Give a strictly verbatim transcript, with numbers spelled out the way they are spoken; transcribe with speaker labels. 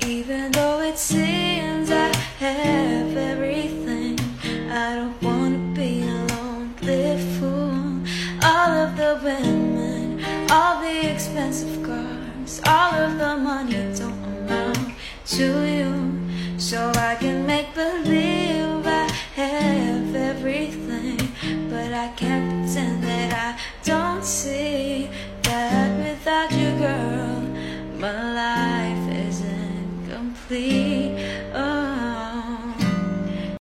Speaker 1: Even though it seems I have everything, I don't wanna be a lonely fool. All of the women, all the expensive cars, all of the money don't amount to